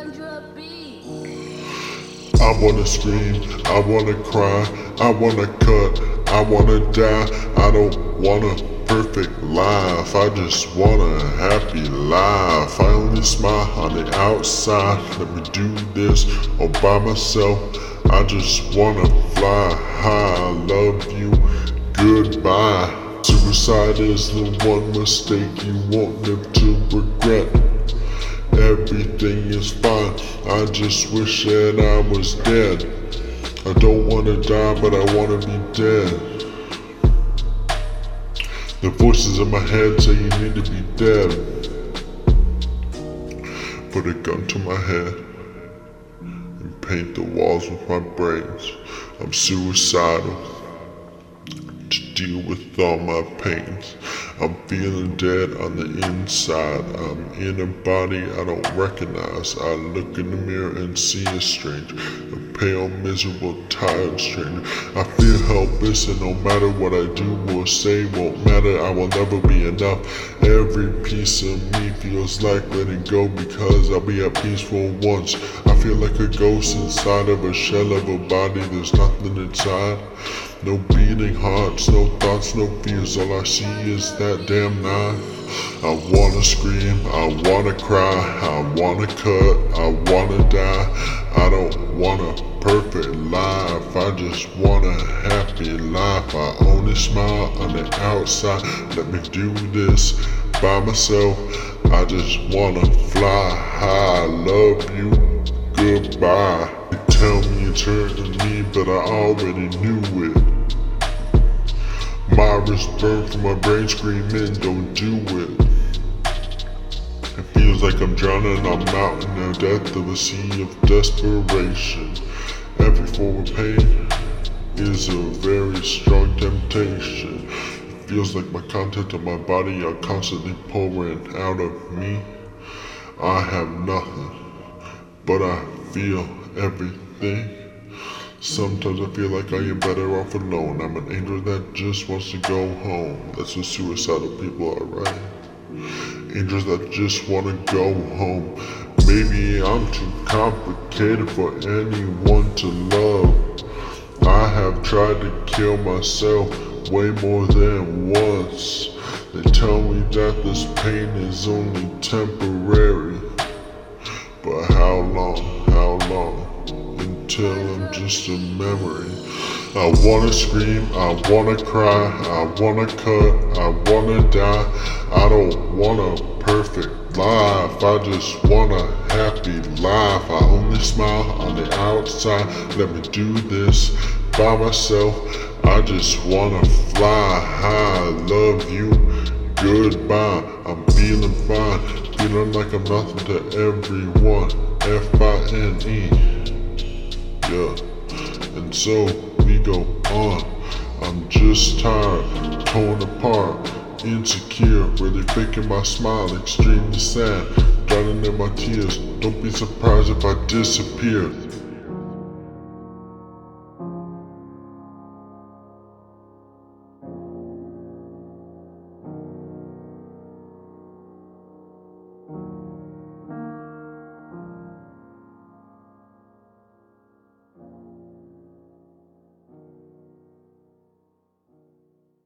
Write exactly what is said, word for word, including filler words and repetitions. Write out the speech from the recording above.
Alexandra B. I wanna scream, I wanna cry, I wanna cut, I wanna die. I don't want a perfect life, I just want a happy life. I only smile on the outside, let me do this all by myself. I just wanna fly high, I love you, goodbye. Suicide is the one mistake you won't live to regret. Everything is fine, I just wish that I was dead. I don't wanna die, but I wanna be dead. The voices in my head say you need to be dead. Put a gun to my head and paint the walls with my brains. I'm suicidal to deal with all my pains. I'm feeling dead on the inside. I'm in a body I don't recognize. I look in the mirror and see a stranger, a pale, miserable, tired stranger. I feel helpless and no matter what I do or say won't matter. I will never be enough. Every piece of me feels like letting go because I'll be at peace for once. I feel like a ghost inside of a shell of a body. There's nothing inside. No beating hearts, no thoughts, no fears. All I see is that damn knife. I wanna scream, I wanna cry, I wanna cut, I wanna die. I don't want a perfect life, I just want a happy life. I only smile on the outside, let me do this by myself. I just wanna fly high, I love you, goodbye. They tell me it's hurting me, but I already knew it. My wrist burned from my brain screaming, don't do it. It feels like I'm drowning, I'm out in the depth of a sea of desperation. Every form of pain is a very strong temptation. It feels like my content of my body are constantly pouring out of me. I have nothing, but I feel everything. Sometimes I feel like I am better off alone. I'm an angel that just wants to go home. That's what suicidal people are, right? Angels that just want to go home. Maybe I'm too complicated for anyone to love. I have tried to kill myself way more than once. They tell me that this pain is only temporary. But how long, how long? Until I'm just a memory. I wanna scream, I wanna cry, I wanna cut, I wanna die. I don't want a perfect life, I just want a happy life. I only smile on the outside, let me do this by myself. I just wanna fly high, I love you, goodbye. I'm feeling fine, feeling like I'm nothing to everyone. F I N E. Yeah, and so we go on. I'm just tired, torn apart, insecure, really faking my smile, extremely sad, drowning in my tears. Don't be surprised if I disappear.